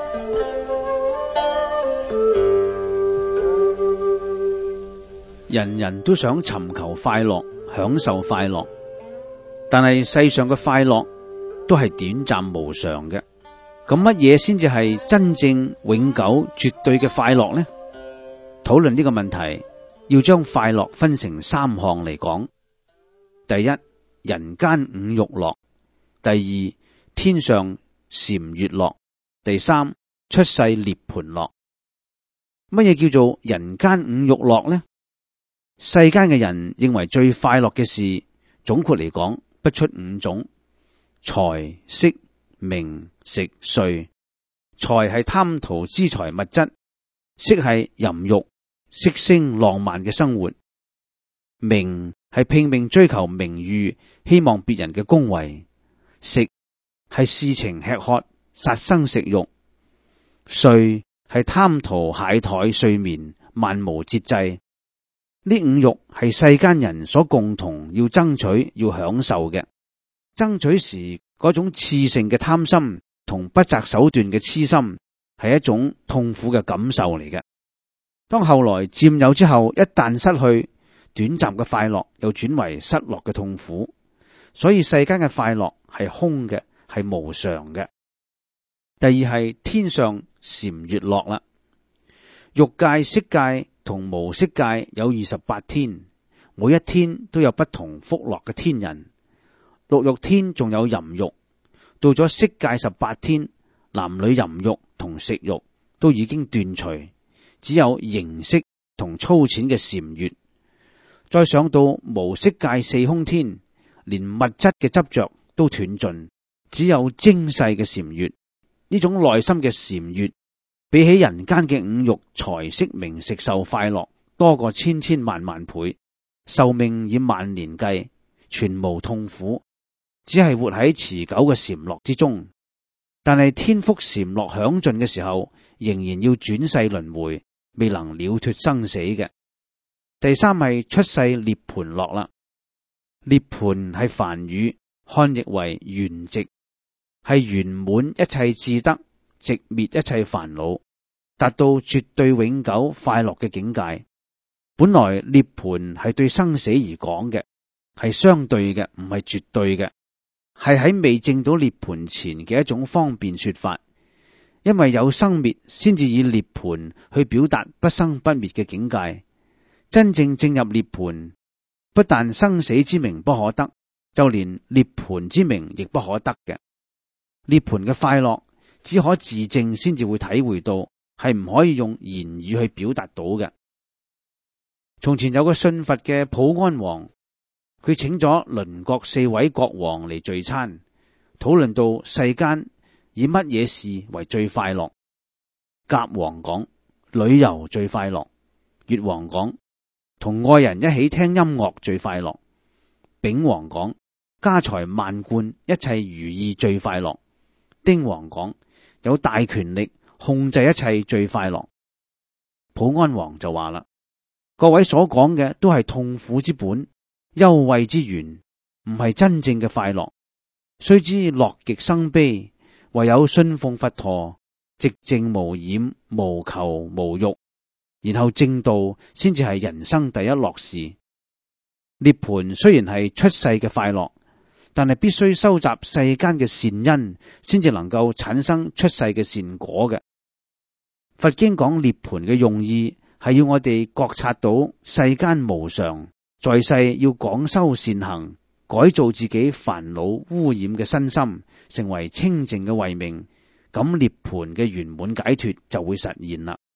人人都想尋求快樂，享受快樂，但係世上嘅快樂都係短暫無常嘅。咁乜嘢先至係真正永久絕對嘅快樂呢？討論呢個問題，要將快樂分成三項嚟講。第一，人間五欲樂；第二，天上禪悅樂；第三，出世涅槃樂。乜嘢叫做人間五欲樂呢？世間嘅人認為最快樂嘅事，總括嚟講不出五種：財、色、名、食、睡。財係貪圖資財物質，色係淫欲、色聲、浪漫嘅生活，名係拼命追求名譽，希望別人嘅恭維，食係事情吃喝，殺生食肉，睡係貪圖懈怠睡眠，漫無節制。呢五欲係世間人所共同要爭取、要享受嘅。爭取時嗰種熾盛嘅貪心同不擇手段嘅痴心，係一種痛苦嘅感受嚟嘅。當後來佔有之後，一旦失去，短暫嘅快樂又轉為失落嘅痛苦。所以世間嘅快樂係空嘅，係無常嘅。第二係天上禪悅樂啦。欲界、色界同無色界有28天，每一天都有不同福樂嘅天人。六欲天仲有淫欲，到咗色界18天，男女淫欲同食欲都已經斷除，只有形色同粗淺嘅禪悅。再上到無色界四空天，連物質嘅執着都斷盡，只有精細嘅禪悅。呢種內心嘅禪悅，比起人間嘅五欲財色名食受快樂多過千千萬萬倍，壽命以萬年計，全無痛苦，只係活喺持久嘅禪樂之中。但係天福禪樂享盡嘅時候，仍然要轉世輪迴，未能了脫生死嘅。第三係出世涅槃樂啦。涅槃係梵語，漢譯為圓寂，係圓滿一切智德，寂滅一切煩惱，達到絕對永久快樂嘅境界。本來涅槃係對生死而講嘅，係相對嘅，唔係絕對嘅，係喺未證到涅槃前嘅一種方便說法。因為有生滅，先至以涅槃去表達不生不滅嘅境界。真正進入涅槃，不但生死之名不可得，就連涅槃之名亦不可得嘅。涅槃嘅快樂，只可自證先至會體會到，係唔可以用言語去表達到嘅。從前有個信佛嘅普安王，佢請咗鄰國4位國王嚟聚餐，討論到世間以乜嘢事為最快樂。甲王講旅遊最快樂，乙王講同愛人一起聽音樂最快樂，丙王講家財萬貫一切如意最快樂，丁王講有大權力控制一切最快樂。普安王就話啦，各位所講嘅都係痛苦之本，憂畏之源，唔係真正嘅快樂。雖知樂極生悲，唯有信奉佛陀，寂靜無染，無求無欲，然後正道先至係人生第一樂事。涅槃雖然係出世嘅快樂，但係必須收集世間嘅善因，先至能夠產生出世嘅善果嘅。佛經講涅槃嘅用意，係要我哋覺察到世間無常，在世要廣修善行，改造自己煩惱污染嘅身心，成為清淨嘅慧命，咁涅槃嘅圓滿解脫就會實現啦。